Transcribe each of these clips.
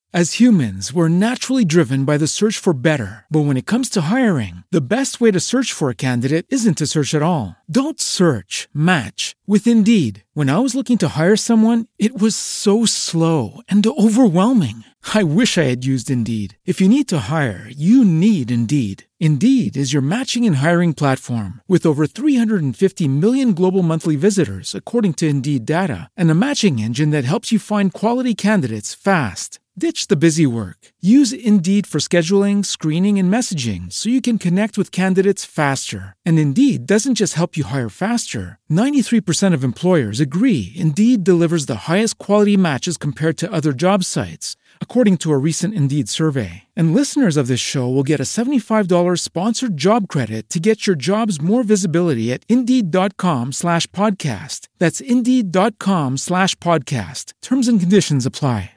As humans, we're naturally driven by the search for better. But when it comes to hiring, the best way to search for a candidate isn't to search at all. Don't search, match with Indeed. When I was looking to hire someone, it was so slow and overwhelming. I wish I had used Indeed. If you need to hire, you need Indeed. Indeed is your matching and hiring platform with over 350 million global monthly visitors, according to Indeed data, and a matching engine that helps you find quality candidates fast. Ditch the busy work. Use Indeed for scheduling, screening, and messaging so you can connect with candidates faster. And Indeed doesn't just help you hire faster. 93% of employers agree Indeed delivers the highest quality matches compared to other job sites, according to a recent Indeed survey. And listeners of this show will get a $75 sponsored job credit to get your jobs more visibility at Indeed.com/podcast. That's Indeed.com/podcast. Terms and conditions apply.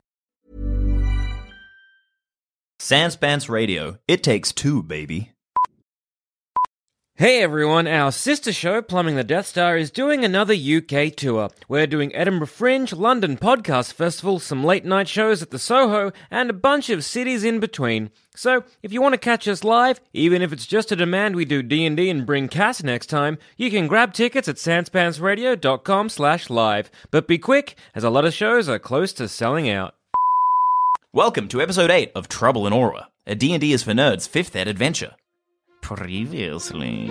Sans Pants Radio. It takes two, baby. Hey everyone, our sister show, Plumbing the Death Star, is doing another UK tour. We're doing Edinburgh Fringe, London Podcast Festival, some late night shows at the Soho, and a bunch of cities in between. So, if you want to catch us live, even if it's just a demand we do D&D and bring Cass next time, you can grab tickets at sanspantsradio.com/live. But be quick, as a lot of shows are close to selling out. Welcome to episode 8 of Trouble in Aura, a D&D is for Nerds 5th ed adventure. Previously...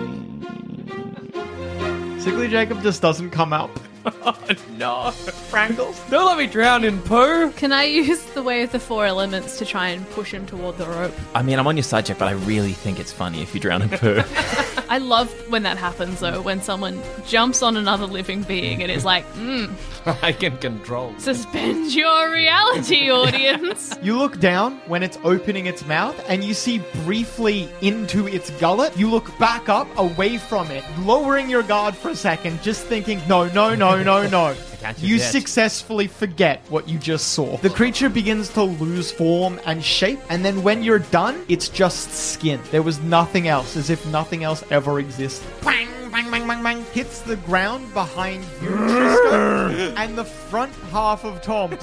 Sickly Jacob just doesn't come up. Oh no. Brangles. Don't let me drown in poo! Can I use the way of the four elements to try and push him toward the rope? I mean, I'm on your side, Jack, but I really think it's funny if you drown in poo. I love when that happens, though, when someone jumps on another living being and is like, I can control. Suspend your reality, audience. You look down when it's opening its mouth and you see briefly into its gullet. You look back up, away from it, lowering your guard for a second, just thinking, no. You successfully forget what you just saw. The creature begins to lose form and shape, and then when you're done, it's just skin. There was nothing else, as if nothing else ever existed. Bang, bang, bang, bang, bang. Hits the ground behind you, Trisco, and the front half of Tom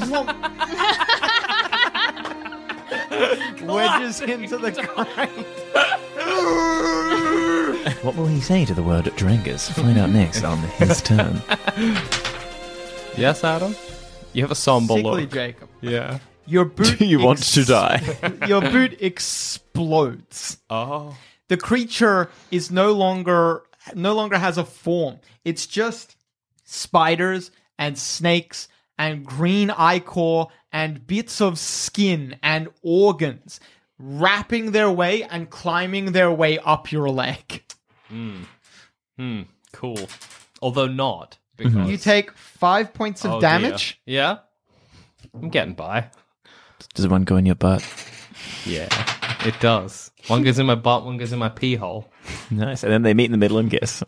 wedges into the ground. What will he say to the word Drangus? Find out next on His Turn. Yes, Adam? You have a somber Sickly look. Jacob. Yeah. Your boot Do you want to die? Your boot explodes. Oh. The creature is no longer has a form. It's just spiders and snakes and green ichor and bits of skin and organs wrapping their way and climbing their way up your leg. Cool. Although not. Because... You take 5 points of damage. Dear. Yeah? I'm getting by. Does one go in your butt? Yeah, it does. One goes in my butt, one goes in my pee hole. Nice. And then they meet in the middle and kiss.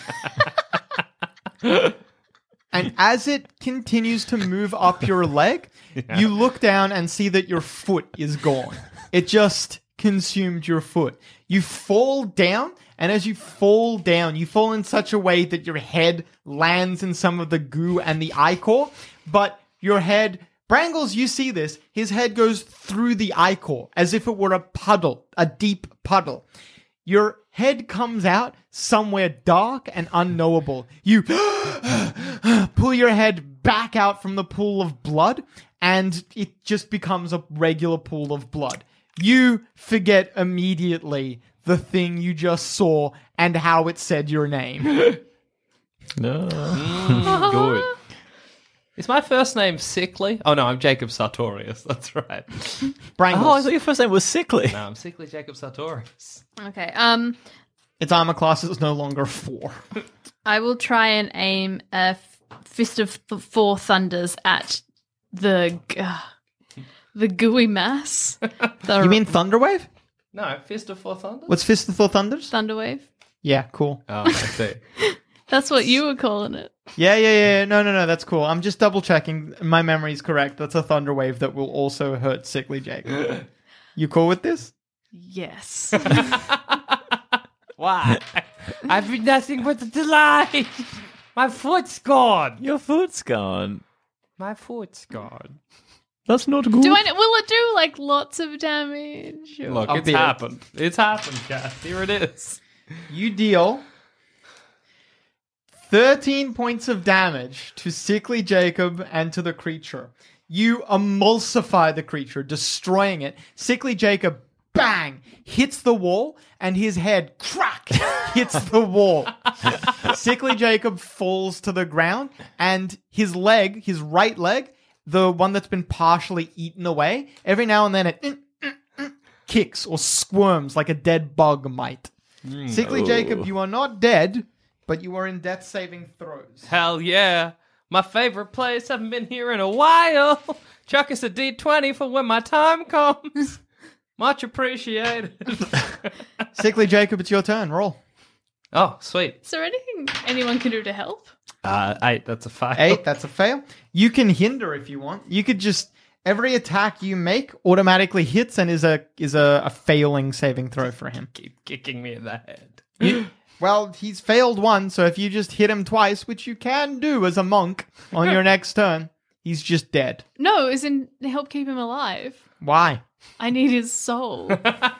And as it continues to move up your leg, you look down and see that your foot is gone. It just consumed your foot. You fall down, and as you fall down, you fall in such a way that your head lands in some of the goo and the ichor, but your head... Brangles, you see this. His head goes through the ichor as if it were a puddle, a deep puddle. Your head comes out somewhere dark and unknowable. You pull your head back out from the pool of blood, and it just becomes a regular pool of blood. You forget immediately the thing you just saw and how it said your name. No. Good. Is my first name Sickly? Oh no, I'm Jacob Sartorius. That's right. Brangles. Oh, I thought your first name was Sickly. No, I'm Sickly Jacob Sartorius. Okay, Its armor class is no longer 4. I will try and aim a Fist of Four Thunders at the gooey mass. You mean Thunderwave? No, Fist of Four Thunders? What's Fist of Four Thunders? Thunderwave? Yeah, cool. Oh, I see. That's what you were calling it. Yeah. No, that's cool. I'm just double checking. My memory's correct. That's a Thunderwave that will also hurt Sickly Jacob. You cool with this? Yes. Why? I've been nothing but a delight. My foot's gone. Your foot's gone. My foot's gone. That's not good. Will it do like lots of damage? Or- Look, it's happened. It's happened, Kath. Here it is. You deal 13 points of damage to Sickly Jacob and to the creature. You emulsify the creature, destroying it. Sickly Jacob, bang, hits the wall, and his head, crack, hits the wall. Sickly Jacob falls to the ground, and his leg, his right leg, the one that's been partially eaten away, every now and then it kicks or squirms like a dead bug might. Sickly Jacob, you are not dead, but you are in death-saving throws. Hell yeah. My favorite place. Haven't been here in a while. Chuck us a D20 for when my time comes. Much appreciated. Sickly Jacob, it's your turn. Roll. Oh, sweet. Is there anything anyone can do to help? 8, that's a fail. 8, that's a fail. You can hinder if you want. You could just... Every attack you make automatically hits and is a failing saving throw for him. Keep kicking me in the head. Well, he's failed one, so if you just hit him twice, which you can do as a monk on your next turn, he's just dead. No, as in to help keep him alive. Why? I need his soul.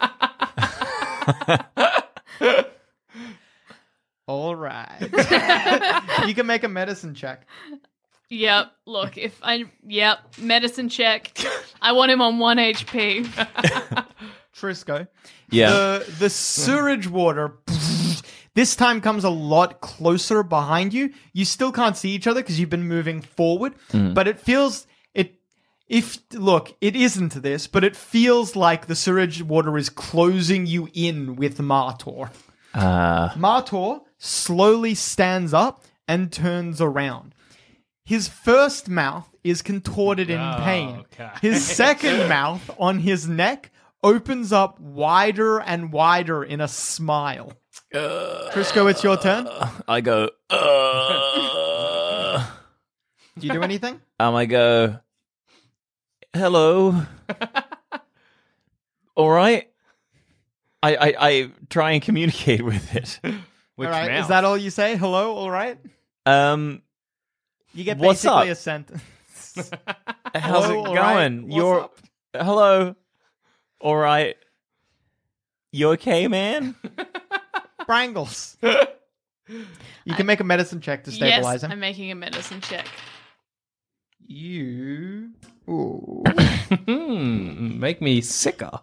All right. You can make a medicine check. Yep. Look, medicine check. I want him on 1 HP. Trisco. Yeah. The sewage water this time comes a lot closer behind you. You still can't see each other because you've been moving forward, but it feels it isn't this, but it feels like the sewage water is closing you in with Martor. Martor slowly stands up and turns around. His first mouth is contorted in pain. Okay. His second mouth on his neck opens up wider and wider in a smile. Trisco, it's your turn. I go, Do you do anything? I go, hello. All right. I try and communicate with it. Which All right. mouth? Is that all you say? Hello, all right? You get What's basically up? a sentence. How's Hello, it all right? going? What's You're up? hello. All right. You okay, man? Brangles. You can make a medicine check to stabilize Yes, him. I'm making a medicine check. You. Ooh. Make me sicker.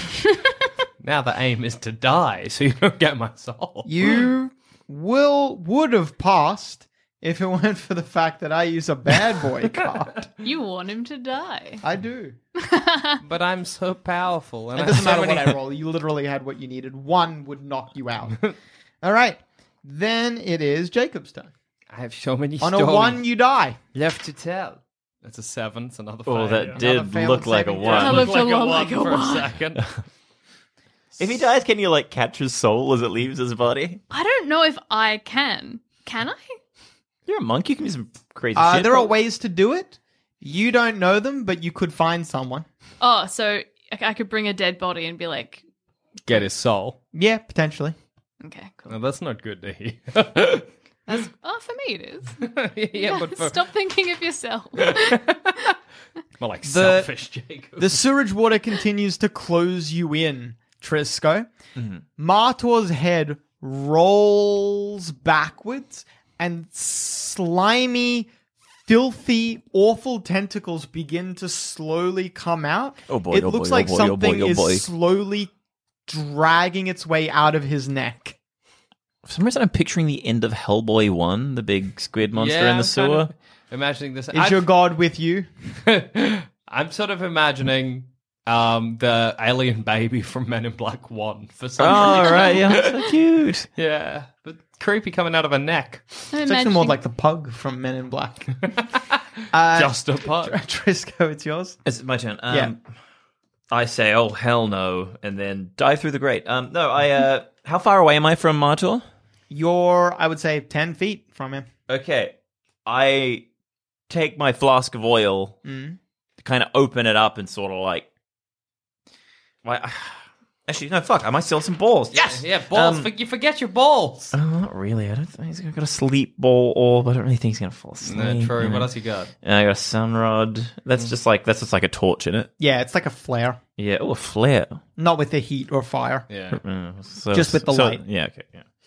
Now the aim is to die, so you don't get my soul. You would have passed if it weren't for the fact that I use a bad boy card. You want him to die. I do. But I'm so powerful. And It I doesn't have so matter many... what I roll. You literally had what you needed. One would knock you out. All right. Then it is Jacob's turn. I have so many On stories a 1, you die. left to tell. That's a 7. It's another failure. Oh, that Another did failed look like a saving one. throw. That looked a lot like a for one. a second. If he dies, can you like catch his soul as it leaves his body? I don't know if I can. Can I? You're a monk. You can do some crazy shit. There are ways to do it. You don't know them, but you could find someone. Oh, so I could bring a dead body and be like, Get his soul. Yeah, potentially. okay, cool. No, that's not good to hear. That's, for me it is. yeah, but for Stop thinking of yourself. more like selfish Jacob. The sewage water continues to close you in, Trisco. Martor's head rolls backwards and slimy, filthy, awful tentacles begin to slowly come out. Oh boy, It oh looks boy, oh like boy, oh something boy, oh boy. is slowly dragging its way out of his neck. For some reason, I'm picturing the end of Hellboy 1, the big squid monster in the I'm kind sewer. of imagining this. Is your god with you? I'm sort of imagining the alien baby from Men in Black 1 for some Oh, reason. right, yeah. So cute. Yeah, but creepy coming out of a neck. It's actually more like the pug from Men in Black. Just a pug. Trisco, it's yours. It's my turn. Yeah. I say, oh, hell no, and then dive through the grate. How far away am I from Martor? You're, I would say, 10 feet from him. Okay. I take my flask of oil, kind of open it up and sort of like... I Actually, no, fuck. I might still have some balls. Yes! Yeah, balls. You forget your balls. Not really. I don't think he's got a sleep ball orb. I don't really think he's going to fall asleep. No, true. What else you got? I got a sunrod. That's just like a torch in it. Yeah, it's like a flare. Yeah. Oh, a flare. Not with the heat or fire. Yeah. Just with the light. Yeah. Okay.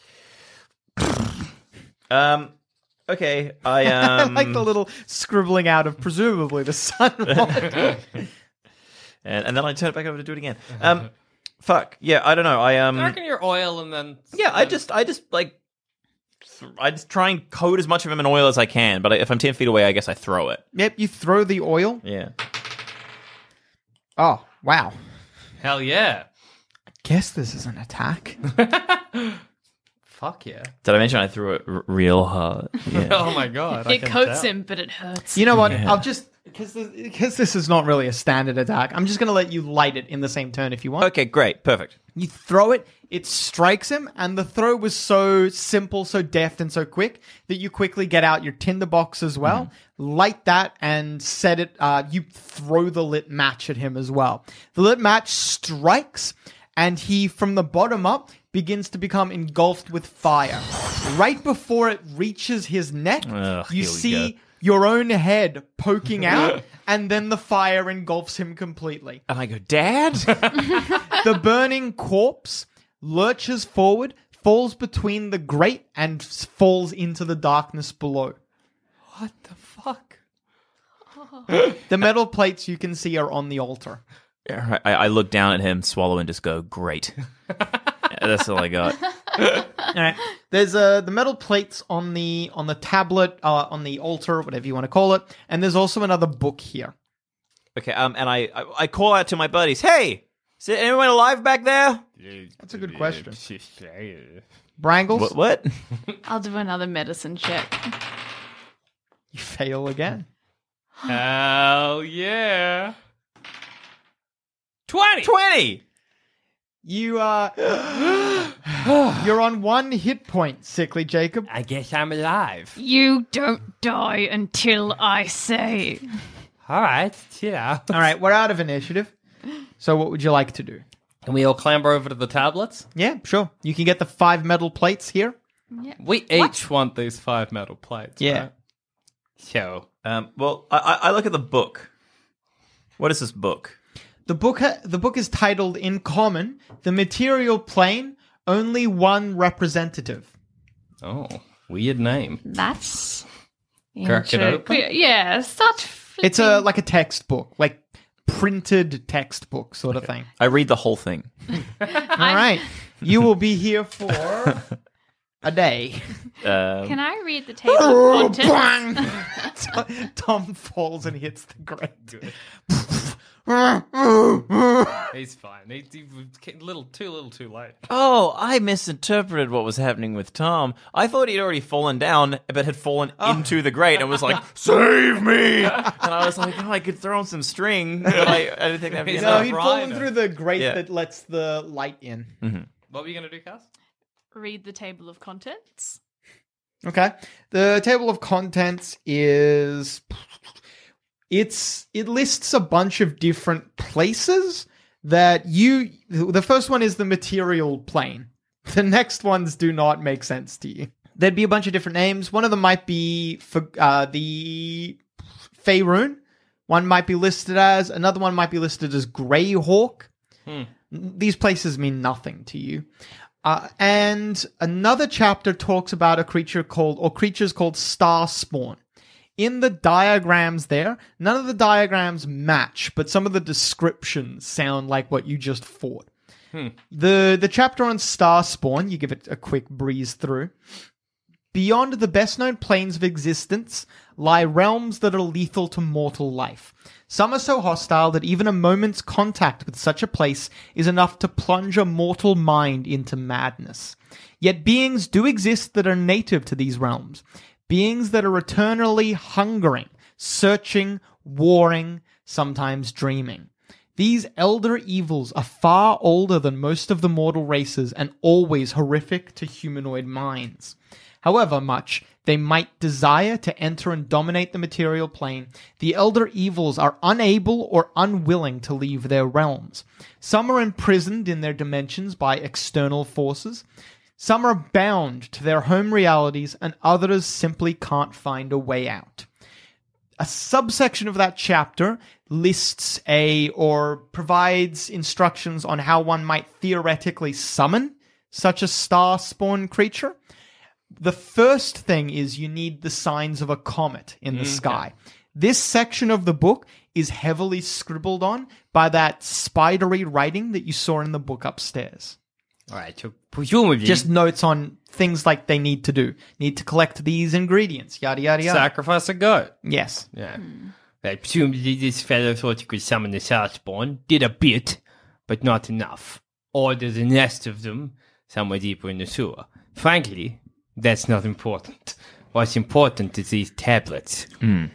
Yeah. Okay. I like the little scribbling out of presumably the sunrod. and then I turn it back over to do it again. Fuck. Yeah. I don't know. I reckon your oil and then. Yeah. I just try and coat as much of him in oil as I can. But if I'm 10 feet away, I guess I throw it. Yep, you throw the oil. Yeah. Oh, wow. Hell yeah. Guess this is an attack. Fuck yeah. Did I mention I threw it real hard? Yeah. Oh my god. It coats him, but it hurts. You know what? I'll just because this is not really a standard attack. I'm just going to let you light it in the same turn if you want. Okay, great, perfect. You throw it, it strikes him, and the throw was so simple, so deft, and so quick that you quickly get out your tinderbox as well, light that, and set it. You throw the lit match at him as well. The lit match strikes, and he, from the bottom up, begins to become engulfed with fire. Right before it reaches his neck, you see your own head poking out, and then the fire engulfs him completely. And I go, Dad? The burning corpse lurches forward, falls between the grate, and falls into the darkness below. What the fuck? The metal plates you can see are on the altar. I look down at him, swallow, and just go, great. That's all I got. All right. There's the metal plates on the tablet, on the altar, whatever you want to call it, and there's also another book here. Okay, and I call out to my buddies, hey, is there anyone alive back there? That's a good question. Brangles? What? I'll do another medicine check. You fail again. Hell yeah. 20! You you're on 1 hit point, Sickly Jacob. I guess I'm alive. You don't die until I say. All right, chill out. All right, we're out of initiative. So what would you like to do? Can we all clamber over to the tablets? Yeah, sure. You can get the 5 metal plates here. We each want these 5 metal plates. Yeah. Right? So, Well, I look at the book. What is this book? The book is titled in common, The Material Plane, Only One Representative. oh, weird name. That's Crack it open? Yeah, start flipping. It's like a textbook, like printed textbook sort of thing. I read the whole thing. All right. You will be here for a day. Can I read the table of contents? Bang! Tom falls and hits the grate. He's fine. He was too little too late. Oh, I misinterpreted what was happening with Tom. I thought he'd already fallen down, but had fallen into the grate and was like, save me! And I was like, oh, I could throw him some string, but I didn't think that'd be He's No, enough. he'd Rhino. fallen through the grate Yeah. that lets the light in. What were you going to do, Cass? Read the table of contents. Okay. The table of contents is... It lists a bunch of different places that the first one is the material plane. The next ones do not make sense to you. There'd be a bunch of different names. One of them might be for the Faerun. One might be listed as, another one might be listed as Greyhawk. These places mean nothing to you. And another chapter talks about creatures called Starspawn. In the diagrams there, none of the diagrams match, but some of the descriptions sound like what you just fought. The chapter on Starspawn, you give it a quick breeze through. Beyond the best-known planes of existence lie realms that are lethal to mortal life. Some are so hostile that even a moment's contact with such a place is enough to plunge a mortal mind into madness. Yet beings do exist that are native to these realms. Beings that are eternally hungering, searching, warring, sometimes dreaming. These elder evils are far older than most of the mortal races and always horrific to humanoid minds. However much they might desire to enter and dominate the material plane, the elder evils are unable or unwilling to leave their realms. Some are imprisoned in their dimensions by external forces. Some are bound to their home realities, and others simply can't find a way out. A subsection of that chapter lists or provides instructions on how one might theoretically summon such a star-spawn creature. The first thing is you need the signs of a comet in the sky. This section of the book is heavily scribbled on by that spidery writing that you saw in the book upstairs. All right, so presumably Just notes on things like they need to do. Need to collect these ingredients, yada, yada, yada. sacrifice a goat. Yes. Yeah. Presumably this fellow thought he could summon the Southborn, did a bit, but not enough. Or there's a nest of them somewhere deeper in the sewer. Frankly, that's not important. What's important is these tablets.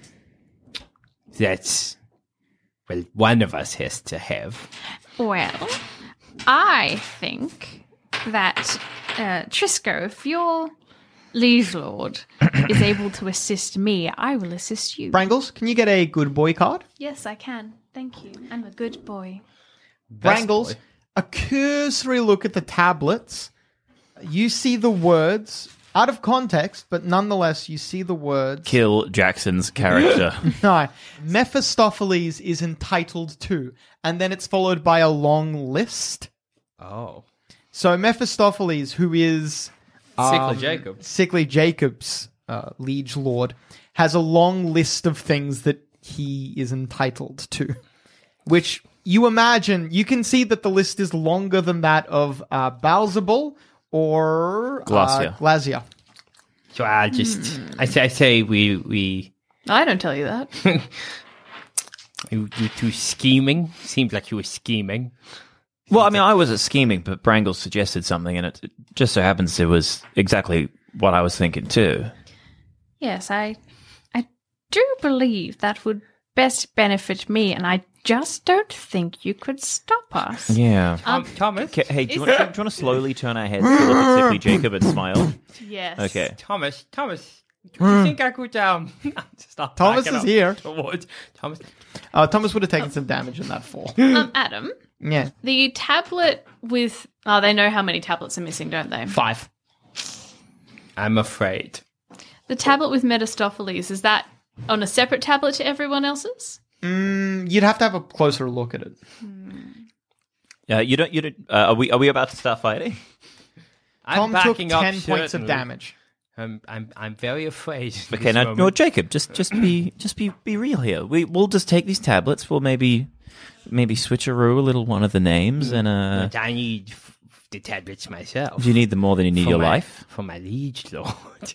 That's, well, one of us has to have. Well, I think that Trisco, if your liege lord is able to assist me, I will assist you. Brangles, can you get a good boy card? Yes, I can. Thank you. I'm a good boy. Brangles, boy. a cursory look at the tablets. You see the words, out of context, but nonetheless, you see the words. Kill Jackson's character. No, Mephistopheles is entitled to, and then it's followed by a long list. Oh. So Mephistopheles, who is Sickly Jacob. Sickly Jacob's liege lord, has a long list of things that he is entitled to, which you imagine, you can see that the list is longer than that of Balzabul or Glacia. So I'll just, I say we I don't tell you that. you two scheming. Seems like you were scheming. Well, I mean, I wasn't scheming, but Brangle suggested something, and it just so happens it was exactly what I was thinking too. Yes, I do believe that would best benefit me, and I just don't think you could stop us. Yeah. Thomas? Hey, do you want to slowly turn our heads to look at Sickly Jacob and smile? Yes. Okay. Thomas, do you think I could stop? Thomas backing is up here. towards Thomas? Thomas would have taken some damage in that fall. Adam, Yeah. the tablet with... Oh, they know how many tablets are missing, don't they? 5. I'm afraid. The tablet with Mephistopheles, is that on a separate tablet to everyone else's? You'd have to have a closer look at it. You don't. Are we about to start fighting? Tom I'm took backing 10 up points of certainly. damage. I'm very afraid. in Okay, this now, moment. no, Jacob, just be real here. We'll just take these tablets. We'll maybe switcheroo a little one of the names, and But I need the tablets myself. do you need them more than you need your life? For my liege lord.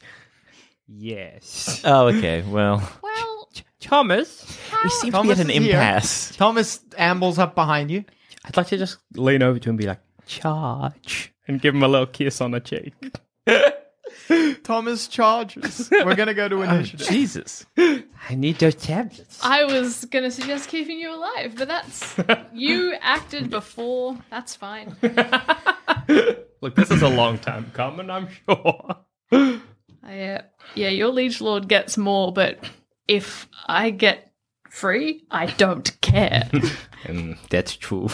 Yes. Oh, okay. Well, Well, Thomas, we seem Thomas to be at an is here. impasse. Thomas ambles up behind you. I'd like to just lean over to him and be like, charge. And give him a little kiss on the cheek. Thomas charges. We're going to go to initiative. Jesus. I need those tablets. I was going to suggest keeping you alive, but that's... You acted before. That's fine. Look, this is a long time coming, I'm sure. Yeah, your liege lord gets more, but if I get free, I don't care. That's true.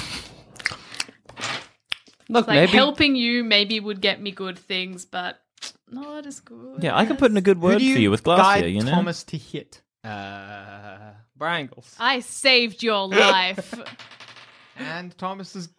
Look, Like, maybe helping you maybe would get me good things, but not as good. Yeah, I can put in a good Who word do you for you with guide Glacia, you know? Thomas to hit? Brangles. I saved your life. And Thomas is...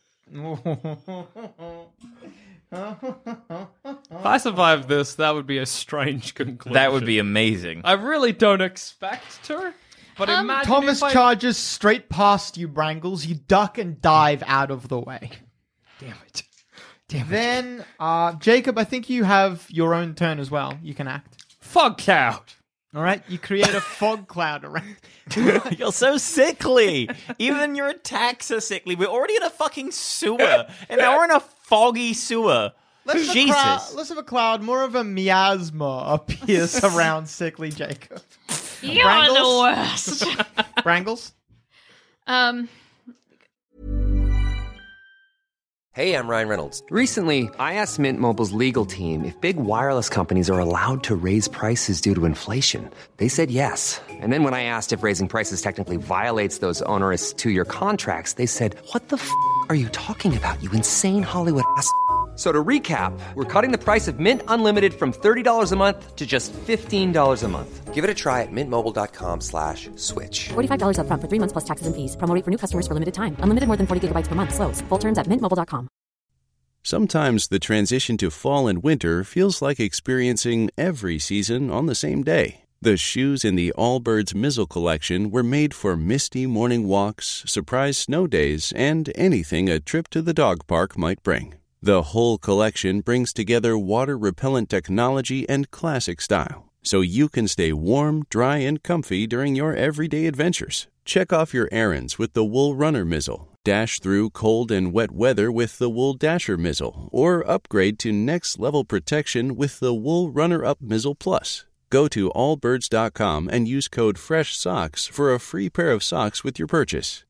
If I survive this, that would be a strange conclusion. That would be amazing. I really don't expect to, but imagine Thomas if I... charges straight past you, Brangles. You duck and dive out of the way. Damn it. Then, Jacob, I think you have your own turn as well. You can act. Fog cloud. All right, you create a fog cloud around. You're so sickly. Even your attacks are sickly. We're already in a fucking sewer, and now we're in a foggy sewer. Less of a cloud, more of a miasma appears around sickly Jacob. You're the worst. Brangles? Hey, I'm Ryan Reynolds. Recently, I asked Mint Mobile's legal team if big wireless companies are allowed to raise prices due to inflation. They said yes. And then when I asked if raising prices technically violates those onerous two-year contracts, they said, "What the f*** are you talking about, you insane Hollywood ass?" So to recap, we're cutting the price of Mint Unlimited from $30 a month to just $15 a month. Give it a try at mintmobile.com/switch. $45 up front for 3 months plus taxes and fees. Promo rate for new customers for limited time. Unlimited more than 40 gigabytes per month. Slows full terms at mintmobile.com. Sometimes the transition to fall and winter feels like experiencing every season on the same day. The shoes in the Allbirds Mizzle collection were made for misty morning walks, surprise snow days, and anything a trip to the dog park might bring. The whole collection brings together water-repellent technology and classic style, so you can stay warm, dry, and comfy during your everyday adventures. Check off your errands with the Wool Runner Mizzle, dash through cold and wet weather with the Wool Dasher Mizzle, or upgrade to next-level protection with the Wool Runner-Up Mizzle Plus. Go to allbirds.com and use code FRESHSOCKS for a free pair of socks with your purchase.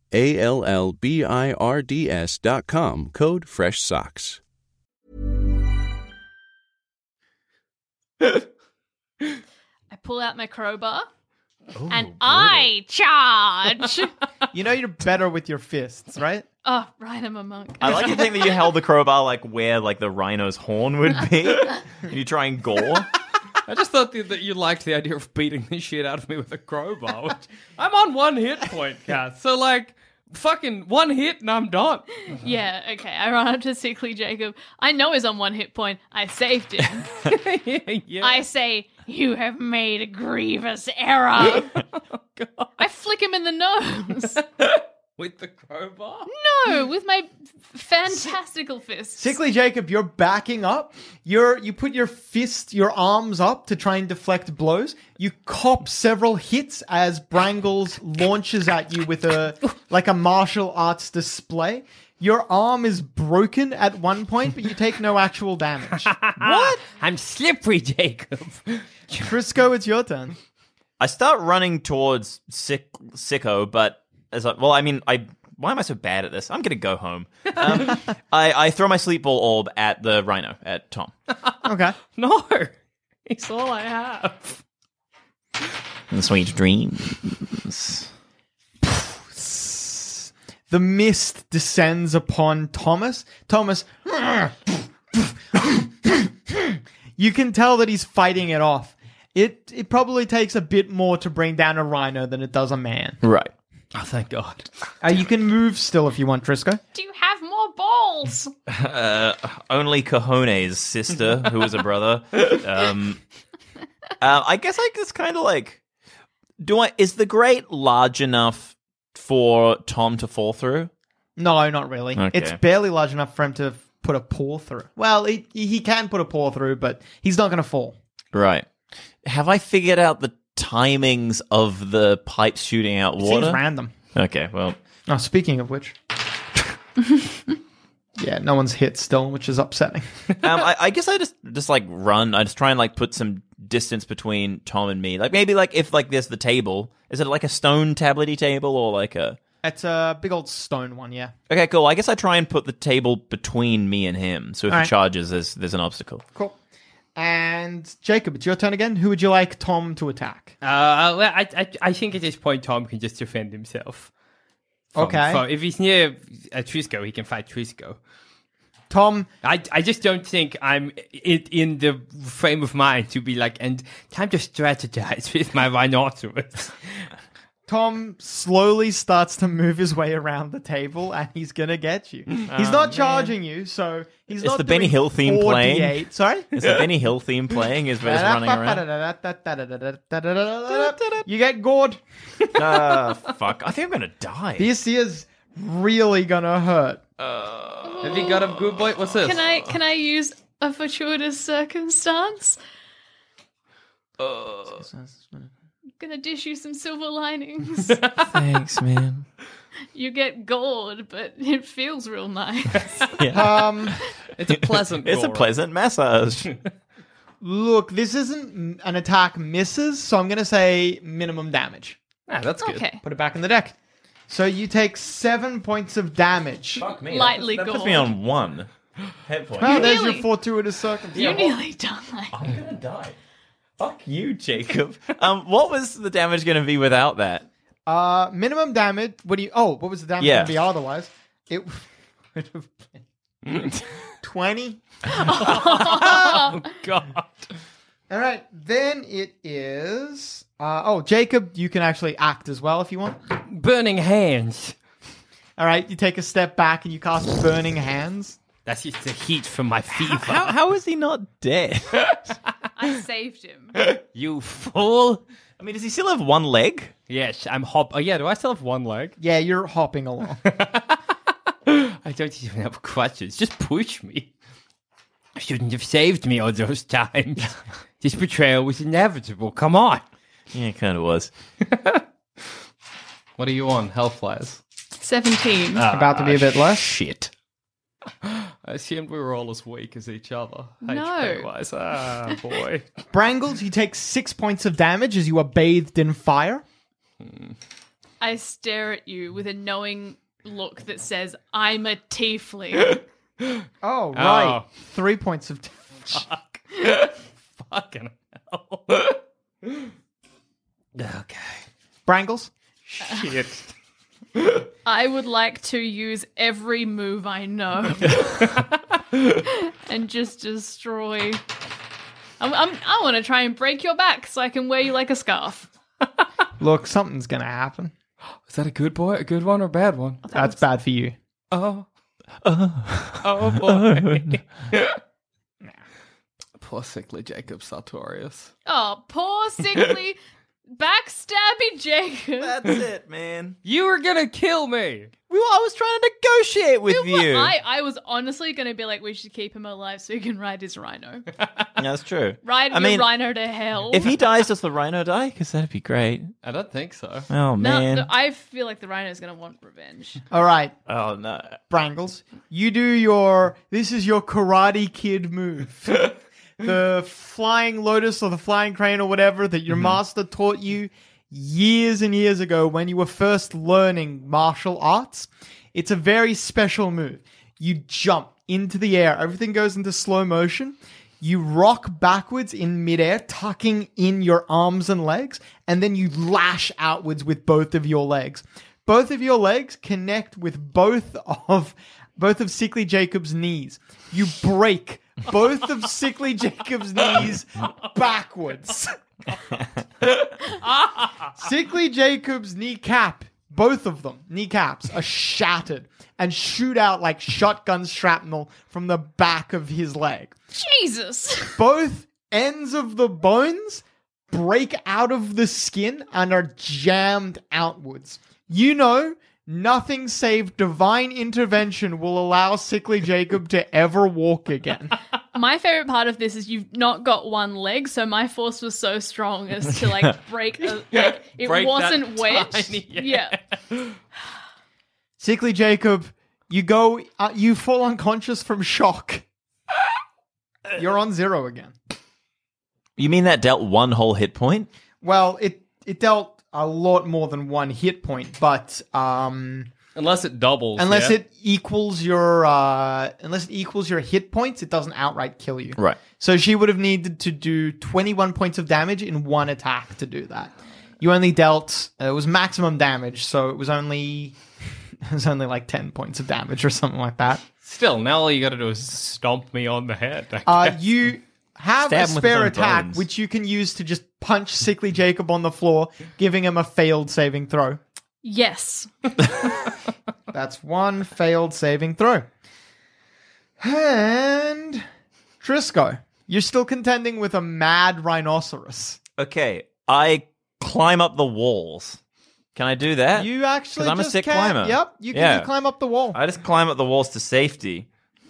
ALLBIRDS.com, code FRESHSOCKS. I pull out my crowbar and I charge. You know you're better with your fists, right? Oh, right, I'm a monk. I like to think that you held the crowbar like where like the rhino's horn would be, and you try and gore. I just thought that you liked the idea of beating the shit out of me with a crowbar. Which, I'm on 1 hit point, Kath. So, like, fucking 1 hit and I'm done. Yeah, okay. I run up to Sickly Jacob. I know he's on 1 hit point. I saved him. Yeah. I say, "You have made a grievous error." God. I flick him in the nose. With the crowbar? No, with my fantastical fists. Sickly Jacob, you're backing up. You put your arms up to try and deflect blows. You cop several hits as Brangles launches at you with a martial arts display. Your arm is broken at one point, but you take no actual damage. What? I'm slippery, Jacob. Trisco, it's your turn. I start running towards Sicko, but why am I so bad at this? I'm gonna go home. I throw my sleep ball orb at the rhino, at Tom. Okay. No. It's all I have. And sweet dreams. The mist descends upon Thomas. Thomas, you can tell that he's fighting it off. It probably takes a bit more to bring down a rhino than it does a man. Right. Oh, thank God. You can move still if you want, Trisco. Do you have more balls? Only Cajone's sister, who was a brother. I guess I just kind of like... Is the grate large enough for Tom to fall through? No, not really. Okay. It's barely large enough for him to put a paw through. Well, he can put a paw through, but he's not going to fall. Right. Have I figured out the timings of the pipes shooting out water? Seems random. Okay, well... Oh, speaking of which... Yeah, no one's hit still, which is upsetting. I guess I just like run. I just try and like put some distance between Tom and me. Like maybe like if like there's the table. Is it like a stone tablety table or like a... It's a big old stone one, yeah. Okay, cool. I guess I try and put the table between me and him. So if All he right. charges, there's an obstacle. Cool. And Jacob, it's your turn again. Who would you like Tom to attack? Well, I think at this point Tom can just defend himself. Okay. If he's near Trisco, he can fight Trisco. Tom, I just don't think I'm in the frame of mind to be like, and time to strategize with my rhinoceros. Tom slowly starts to move his way around the table, and he's gonna get you. He's not charging you, so he's Is not the Benny doing Hill theme playing? 4d8. Sorry? Is the Benny Hill theme playing as we're just running around? You get gored. Fuck. I think I'm gonna die. This is really gonna hurt. Have you got a good boy? What's this? Can I use a fortuitous circumstance? Gonna dish you some silver linings. Thanks, man. You get gored, but it feels real nice. It's a pleasant It's a gore. pleasant massage. Look, this isn't an attack misses, so I'm gonna say minimum damage. Ah, that's good. Okay. Put it back in the deck. So you take 7 points of damage. Fuck me. Lightly that puts gone. me on 1 hit point. Oh, there's nearly- your fortuitous circumstance. You nearly died. I'm gonna die. Fuck you, Jacob. What was the damage gonna be without that? Minimum damage. What was the damage Yeah. going to be otherwise? It would have been 20. God. All right, then it is. Jacob, you can actually act as well if you want. Burning hands. All right, you take a step back and you cast Burning Hands. That's just the heat from my fever. How is he not dead? I saved him. You fool. I mean, does he still have 1 leg? Yes, I'm hop. Oh, yeah, do I still have 1 leg? Yeah, you're hopping along. I don't even have crutches. Just push me. Shouldn't have saved me all those times. This betrayal was inevitable. Come on. Yeah, it kind of was. What are you on, health-wise? 17. About to be a bit less. Shit. I assumed we were all as weak as each other. No. HP-wise. Ah, boy. Brangles, you take 6 points of damage as you are bathed in fire. I stare at you with a knowing look that says, I'm a tiefling. Oh, right. Oh. 3 points of damage. Fucking hell. Okay. Brangles? Shit. I would like to use every move I know and just destroy. I want to try and break your back so I can wear you like a scarf. Look, something's going to happen. Is that a good one or a bad one? That's bad for you. Oh. Oh, boy. Poor sickly Jacob Sartorius. Oh, poor sickly backstabby Jacob. That's it, man. You were gonna kill me. I was trying to negotiate with you. I was honestly going to be like, we should keep him alive so he can ride his rhino. That's true. Ride I your mean, rhino to hell. If he dies, does the rhino die? Because that'd be great. I don't think so. Oh, man. no, I feel like the rhino's going to want revenge. All right, Oh, no. Brangles. You do this is your Karate Kid move. The flying lotus or the flying crane or whatever that your master taught you years and years ago when you were first learning martial arts. It's a very special move. You jump into the air. Everything goes into slow motion. You rock backwards in midair, tucking in your arms and legs, and then you lash outwards with both of your legs. Both of your legs connect with both of Sickly Jacob's knees. You break both of Sickly Jacob's knees backwards. Sickly Jacob's kneecap, both of them, kneecaps, are shattered and shoot out like shotgun shrapnel from the back of his leg. Jesus. Both ends of the bones break out of the skin and are jammed outwards. You know, nothing save divine intervention will allow Sickly Jacob to ever walk again. My favorite part of this is you've not got one leg, so my force was so strong as to break it Break wasn't that wedged. tiny- Yeah. Sickly Jacob, you fall unconscious from shock. You're on 0 again. You mean that dealt 1 whole hit point? Well, it dealt a lot more than 1 hit point, but Unless it doubles. unless yeah? it equals your hit points, it doesn't outright kill you. Right. So she would have needed to do 21 points of damage in 1 attack to do that. You only dealt it was maximum damage, so it was only like 10 points of damage or something like that. Still, now all you gotta do is stomp me on the head. You have Stab a him with his spare own attack, bones. which you can use to just punch Sickly Jacob on the floor, giving him a failed saving throw. Yes. That's 1 failed saving throw. And Trisco, you're still contending with a mad rhinoceros. Okay, I climb up the walls. Can I do that? You actually 'Cause I'm a just sick can. climber. Yep, you can Yeah. just climb up the wall. I just climb up the walls to safety.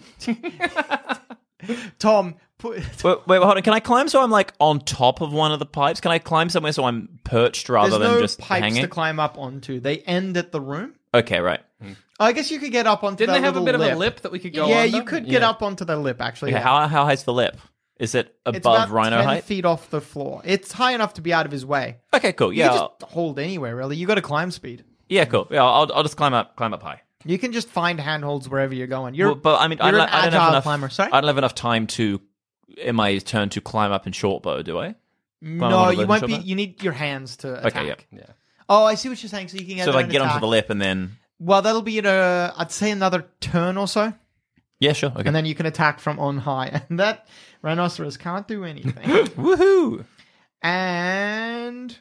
Tom, Wait, hold on. Can I climb so I'm like on top of one of the pipes? Can I climb somewhere so I'm perched rather there's than no just pipes hanging? to climb up onto. They end at the room. Okay, right. I guess you could get up onto Didn't that they have a little bit of a lip that we could go Yeah, under? you could get up onto the lip, actually. Okay, yeah. how high's the lip? Is it It's above about rhino 10 height? feet off the floor. It's high enough to be out of his way. Okay, cool. You Yeah, can just hold anywhere, really. You got a climb speed. Yeah, cool. Yeah, I'll just climb up high. You can just find handholds wherever you're going. But I mean, I you're don't an agile have enough climber. Sorry? I don't have enough time in my turn to climb up in short bow, do I? No, you won't be. You need your hands to attack. Okay, yeah. Oh, I see what you're saying. So you can get. So if there I and get onto attack. the lip and then. Well, that'll be I'd say another turn or so, Yeah, sure. Okay. and then you can attack from on high. And that rhinoceros can't do anything. Woohoo! And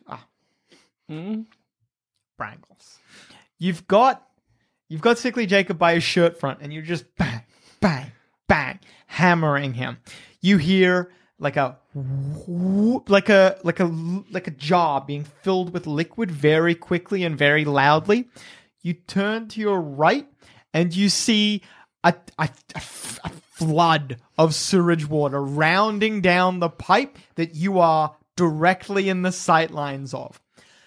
Brangles. You've got Sickly Jacob by his shirt front, and you're just bang, bang, bang, hammering him. You hear like a whoop, like a jar being filled with liquid very quickly and very loudly. You turn to your right, and you see a flood of sewage water rounding down the pipe that you are directly in the sight lines of.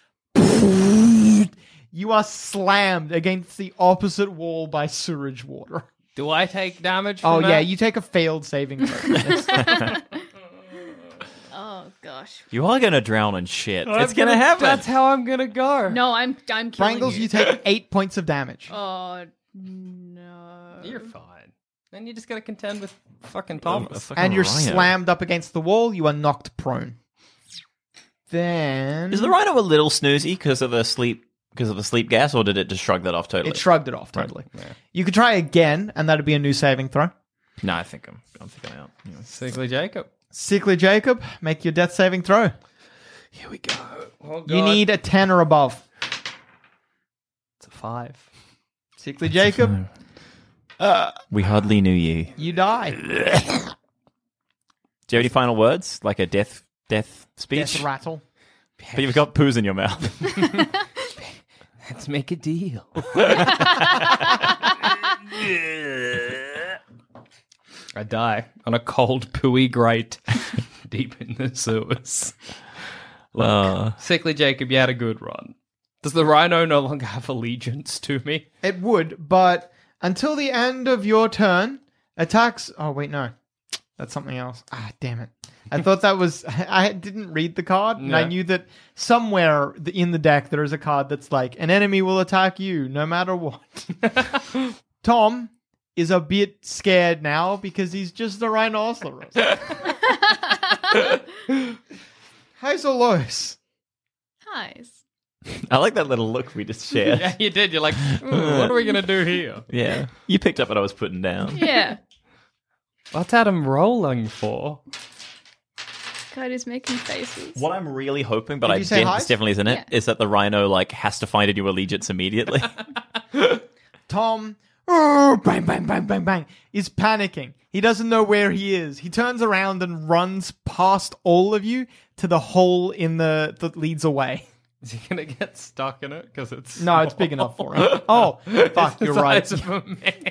You are slammed against the opposite wall by sewage water. Do I take damage from that? Yeah, you take a failed saving throw. Oh gosh. You are gonna drown in shit. It's gonna happen. That's how I'm gonna go. No, I'm killing Brangles, you take 8 points of damage. Oh no. You're fine. Then you just gotta contend with fucking Thomas. And you're slammed up against the wall. You are knocked prone. Then Is the rhino a little snoozy because of the sleep gas, or did it just shrug that off totally? it shrugged it off totally. You could try again, and that'd be a new saving throw. No, I think I'm thinking out. Anyway. Sickly Jacob. Sickly Jacob, make your death saving throw. Here we go. Oh, God. You need a 10 or above. It's a 5. Sickly Jacob, We hardly knew you. you die. Do you have any final words, like a death speech? Death rattle. But you've got poos in your mouth. Let's make a deal. I die on a cold, pooey grate deep in the sewers. Sickly Jacob, you had a good run. Does the rhino no longer have allegiance to me? It would, but until the end of your turn, attacks... Oh, wait, no. That's something else. Ah, damn it. I thought that was... I didn't read the card, and I knew that somewhere in the deck there is a card that's like, an enemy will attack you no matter what. Tom is a bit scared now because he's just a rhinoceros. Highs or lows? Highs. I like that little look we just shared. Yeah, you did. You're like, what are we going to do here? Yeah. You picked up what I was putting down. Yeah. What's Adam rolling for? God, he's making faces. What I'm really hoping, but Did I you say highs? this definitely isn't it, is that the rhino has to find a new allegiance immediately. Tom, bang, bang, bang, bang, bang, is panicking. He doesn't know where he is. He turns around and runs past all of you to the hole in that leads away. Is he going to get stuck in it? Because it's No, it's big enough for him. Oh, fuck, you're right. Size of a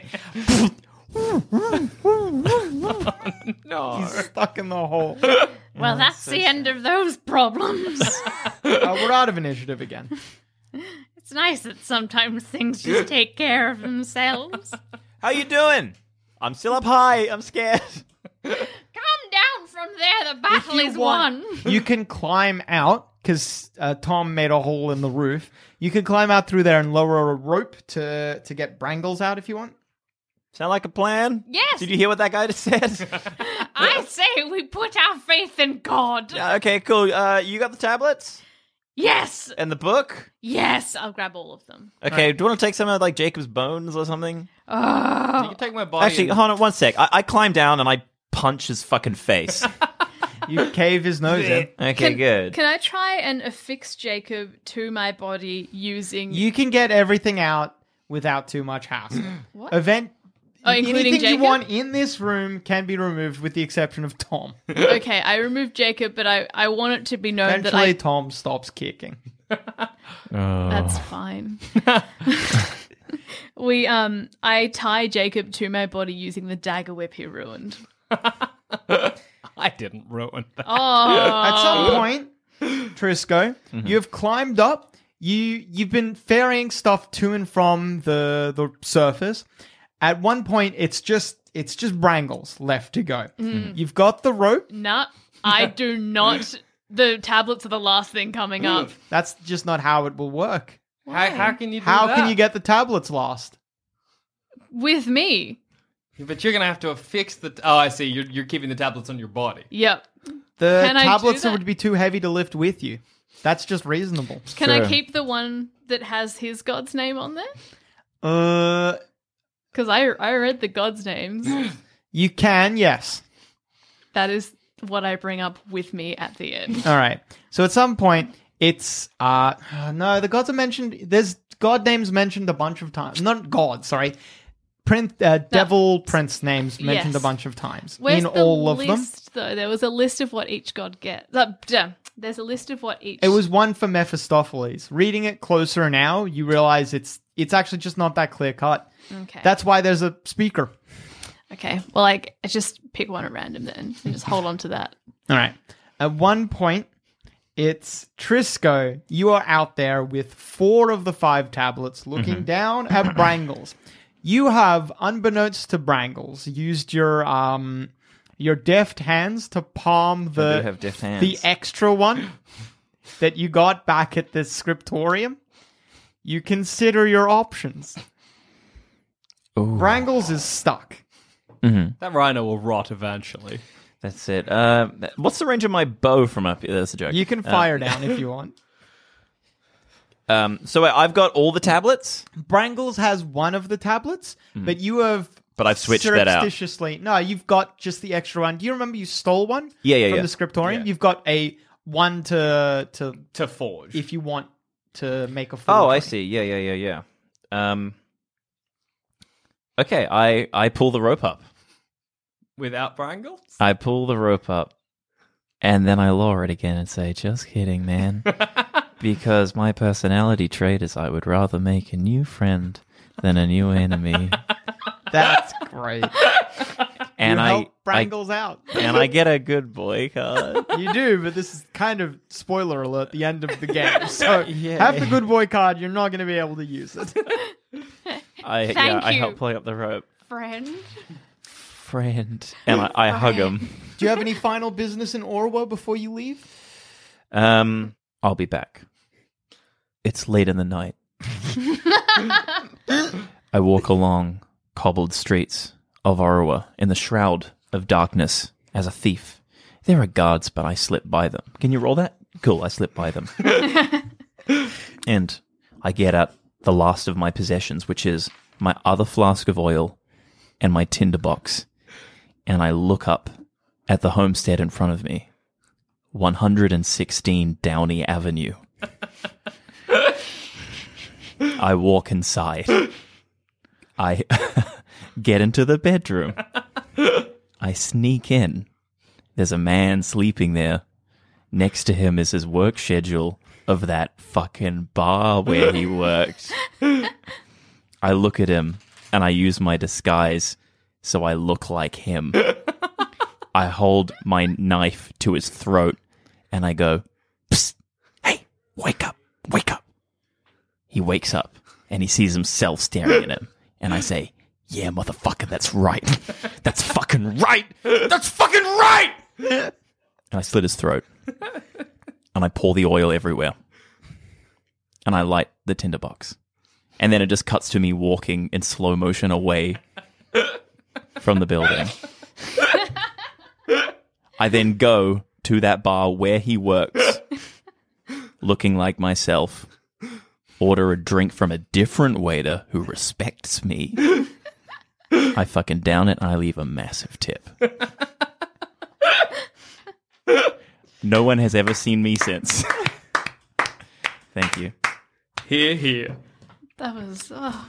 man. No. He's stuck in the hole. Well, that's the end of those problems. We're out of initiative again. It's nice that sometimes things just take care of themselves. How you doing? I'm still up high. I'm scared. Come down from there. The battle is won. You can climb out, because Tom made a hole in the roof. You can climb out through there and lower a rope to get Brangles out if you want. Sound like a plan? Yes. Did you hear what that guy just said? I say we put our faith in God. Okay, cool. You got the tablets? Yes. And the book? Yes. I'll grab all of them. Okay, do you want to take some of like Jacob's bones or something? You can take my body. Actually, hold on one sec. I climb down and I punch his fucking face. You cave his nose in. Okay, good. Can I try and affix Jacob to my body using... You can get everything out without too much hassle. What? Anything Including you Jacob? want in this room can be removed with the exception of Tom. Okay, I removed Jacob, but I want it to be known that Eventually, Tom stops kicking. That's fine. I tie Jacob to my body using the dagger whip he ruined. I didn't ruin that. Oh. At some point, Trisco, you have climbed up. You've been ferrying stuff to and from the surface. At one point, it's just Brangles left to go. You've got the rope. Nah, I do not. The tablets are the last thing coming up. That's just not how it will work. How can you do How that? can you get the tablets lost? With me. But you're gonna have to fix the. Oh, I see. You're keeping the tablets on your body. Yep. The Can I do tablets that? would be too heavy to lift with you. That's just reasonable. Can I keep the one that has his god's name on there? Because I read the god's names. You can, yes. That is what I bring up with me at the end. All right. So at some point, it's no, the gods are mentioned. There's god names mentioned a bunch of times. Not god, sorry. Devil prince names mentioned Yes. a bunch of times Where's in the all of them. list, though? There was a list of what each god gets. There's a list of what each. It was one for Mephistopheles. Reading it closer now, you realize it's actually just not that clear cut. Okay. That's why there's a speaker. Okay. Well, I just pick one at random then and just hold on to that. All right. At one point, it's Trisco. You are out there with 4 of the 5 tablets looking down at Brangles. You have, unbeknownst to Brangles, used your deft hands to palm I do have deft hands. the extra one that you got back at the scriptorium. You consider your options. Brangles is stuck. That rhino will rot eventually. That's it. What's the range of my bow from up here? That's a joke. You can fire down if you want. So I've got all the tablets. Brangles has one of the tablets, but you have. But I've switched that out. Surreptitiously. No, you've got just the extra one. Do you remember you stole one? Yeah. From the scriptorium? Yeah. You've got a one to forge. if you want to make a forge. Oh, I see. Yeah. Okay, I pull the rope up. Without Brangles? I pull the rope up, and then I lower it again and say, "Just kidding, man." Because my personality trait is I would rather make a new friend than a new enemy. That's great. And you I help Brangles out. and I get a good boy card. You do, but this is kind of spoiler alert, the end of the game. So have the good boy card, you're not going to be able to use it. Thank I you. help play up the rope. Friend. Friend. And I hug him. Do you have any final business in Orwa before you leave? I'll be back. It's late in the night. I walk along cobbled streets of Orwa in the shroud of darkness as a thief. There are guards, but I slip by them. Can you roll that? Cool, I slip by them. And I get at the last of my possessions, which is my other flask of oil and my tinderbox. And I look up at the homestead in front of me. 116 Downey Avenue. I walk inside. I get into the bedroom. I sneak in. There's a man sleeping there. Next to him is his work schedule of that fucking bar where he works. I look at him and I use my disguise so I look like him. I hold my knife to his throat and I go, "Psst, hey, wake up, wake up." He wakes up and he sees himself staring at him. And I say, "Yeah, motherfucker, that's right. That's fucking right. That's fucking right." And I slit his throat. And I pour the oil everywhere. And I light the tinderbox. And then it just cuts to me walking in slow motion away from the building. I then go to that bar where he works, looking like myself, order a drink from a different waiter who respects me. I fucking down it and I leave a massive tip. No one has ever seen me since. Thank you. Hear, hear. That was.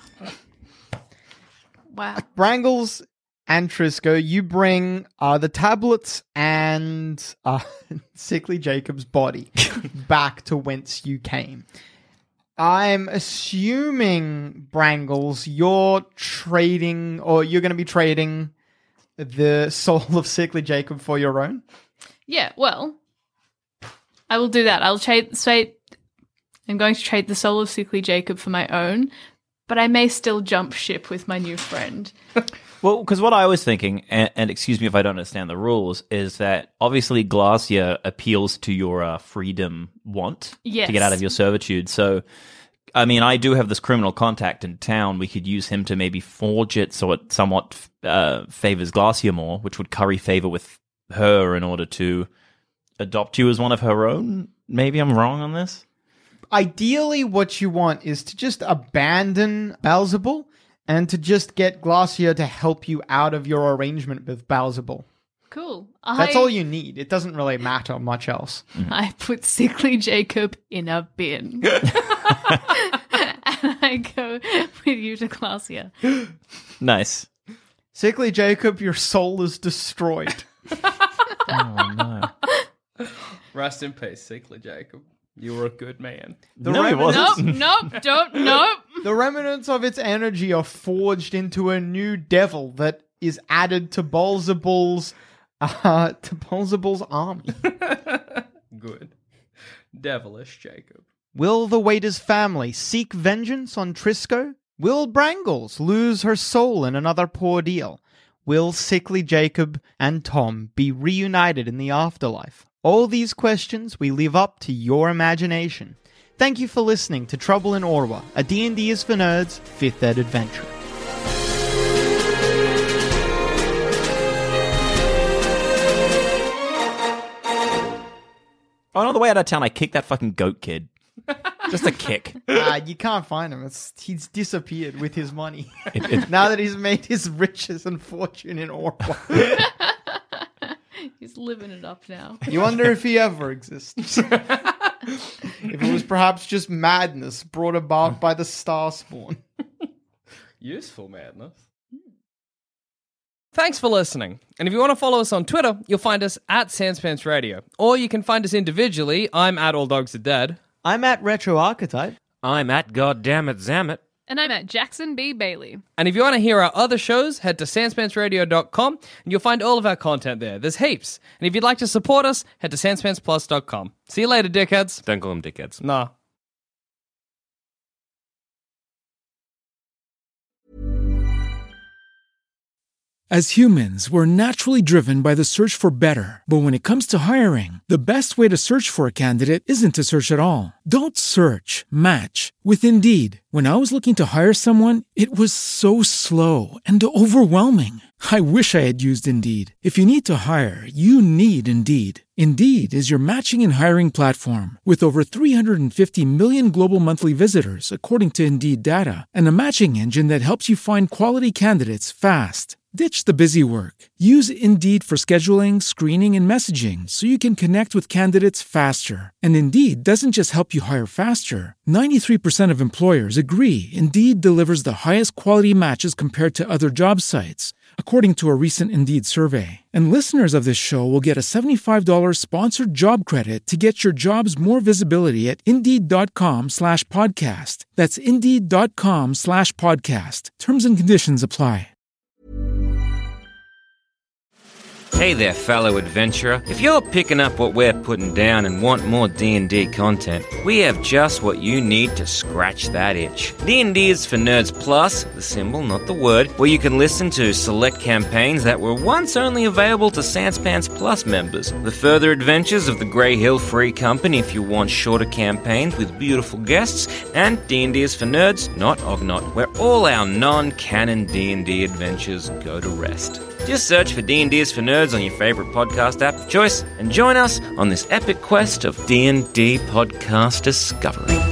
Wow. Brangles and Trisco, you bring the tablets and Sickly Jacob's body back to whence you came. I'm assuming, Brangles, you're trading, or you're going to be trading the soul of Sickly Jacob for your own? Yeah, well, I will do that. I'm going to trade the soul of Sickly Jacob for my own, but I may still jump ship with my new friend. Well, because what I was thinking, and excuse me if I don't understand the rules, is that obviously Glacia appeals to your freedom want Yes. to get out of your servitude. So I mean, I do have this criminal contact in town. We could use him to maybe forge it so it somewhat favors Glacia more, which would curry favor with her in order to adopt you as one of her own. Maybe I'm wrong on this? Ideally, what you want is to just abandon Balzabul and to just get Glacia to help you out of your arrangement with Balzabul. Cool. That's all you need. It doesn't really matter much else. I put Sickly Jacob in a bin. And I go with you to Glacia. Nice. Sickly Jacob, your soul is destroyed. Oh, no. Rest in peace, Sickly Jacob. You were a good man. No, he wasn't. Nope, nope. The remnants of its energy are forged into a new devil that is added to Balzabul's army. Good. Devilish Jacob. Will the Waiter's family seek vengeance on Trisco? Will Brangles lose her soul in another poor deal? Will Sickly Jacob and Tom be reunited in the afterlife? All these questions we leave up to your imagination. Thank you for listening to Trouble in Orwa, a D&D is for Nerds 5th Ed adventure. On the way out of town, I kicked that fucking goat kid. Just a kick. You can't find him. He's disappeared with his money. Now that he's made his riches and fortune in Orwa. He's living it up now. You wonder if he ever exists. If it was perhaps just madness brought about by the star spawn. Useful madness. Thanks for listening. And if you want to follow us on Twitter, you'll find us at Sanspants Radio. Or you can find us individually. I'm at All Dogs Are Dead. I'm at Retro Archetype. I'm at Goddammit Zammit. And I'm at Jackson B. Bailey. And if you want to hear our other shows, head to sanspantsradio.com and you'll find all of our content there. There's heaps. And if you'd like to support us, head to sanspantsplus.com. See you later, dickheads. Don't call them dickheads. Nah. As humans, we're naturally driven by the search for better. But when it comes to hiring, the best way to search for a candidate isn't to search at all. Don't search, match with Indeed. When I was looking to hire someone, it was so slow and overwhelming. I wish I had used Indeed. If you need to hire, you need Indeed. Indeed is your matching and hiring platform with over 350 million global monthly visitors, according to Indeed data, and a matching engine that helps you find quality candidates fast. Ditch the busy work. Use Indeed for scheduling, screening, and messaging so you can connect with candidates faster. And Indeed doesn't just help you hire faster. 93% of employers agree Indeed delivers the highest quality matches compared to other job sites, according to a recent Indeed survey. And listeners of this show will get a $75 sponsored job credit to get your jobs more visibility at Indeed.com/podcast. That's Indeed.com/podcast. Terms and conditions apply. Hey there, fellow adventurer. If you're picking up what we're putting down and want more D&D content, we have just what you need to scratch that itch. D&D is for Nerds Plus, the symbol, not the word, where you can listen to select campaigns that were once only available to Sanspants Plus members. The further adventures of the Grey Hill Free Company if you want shorter campaigns with beautiful guests, and D&D is for Nerds, not Ognot, where all our non-canon D&D adventures go to rest. Just search for D&D is for Nerds on your favorite podcast app of choice and join us on this epic quest of D&D podcast discovery.